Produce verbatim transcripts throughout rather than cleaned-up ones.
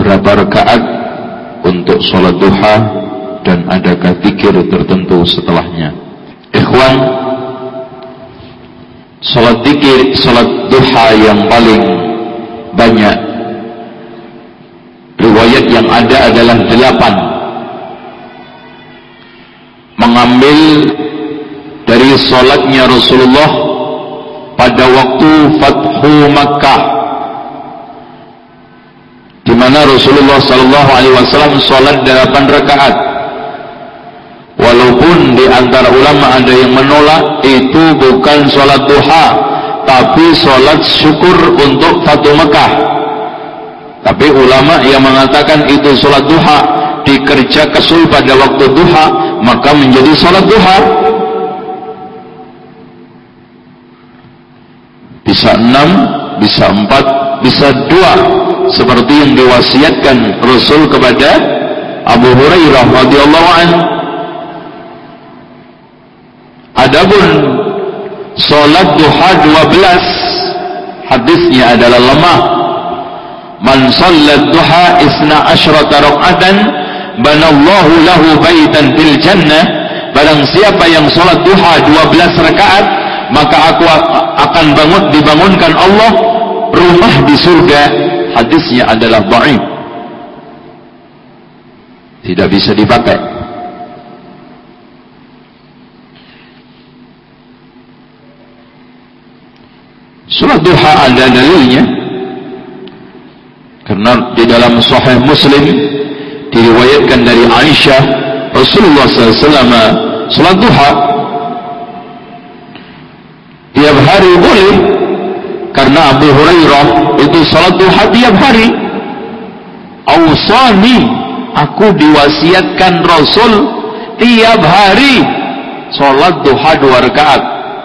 berapa rakaat untuk sholat duha dan adakah zikir tertentu setelahnya? Ikhwan, sholat zikir, sholat duha yang paling banyak riwayat yang ada adalah delapan, mengambil dari sholatnya Rasulullah pada waktu Fathu Makkah, di mana Rasulullah Sallallahu Alaihi Wasallam sholat delapan rakaat. Walaupun di antara ulama ada yang menolak itu bukan sholat duha, tapi sholat syukur untuk Fathu Makkah. Tapi ulama yang mengatakan itu sholat duha, dikerjakan sul pada waktu duha, maka menjadi sholat duha. Bisa enam, bisa empat, bisa dua, seperti yang diwasiatkan Rasul kepada Abu Hurairah radhiyallahu anhu. Adapun sholat duha dua belas, hadisnya adalah lemah. Man sholat duha isna asyrata raka'atan banallahu lahu baitan fil jannah. Barang siapa yang sholat duha dua belas rakaat, maka aku akan bangun, dibangunkan Allah rumah di surga. Hadisnya adalah dhaif, tidak bisa dipakai. Sholat duha ada dalilnya, karena di dalam Sahih Muslim diriwayatkan dari Aisyah, Rasulullah sallallahu alaihi wasallam sholat duha tiap hari boleh, karena Abu Hurairah itu sholat duha tiap hari. Awsani, aku diwasiatkan Rasul tiap hari sholat duha dua rakaat.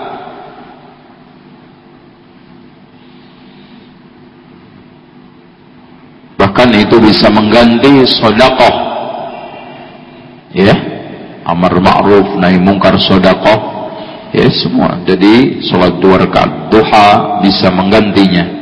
Bahkan itu bisa mengganti sedekah, ya, amar ma'ruf nahi mungkar, sedekah, ya semua. Jadi sholat dua rakaat duha bisa menggantinya.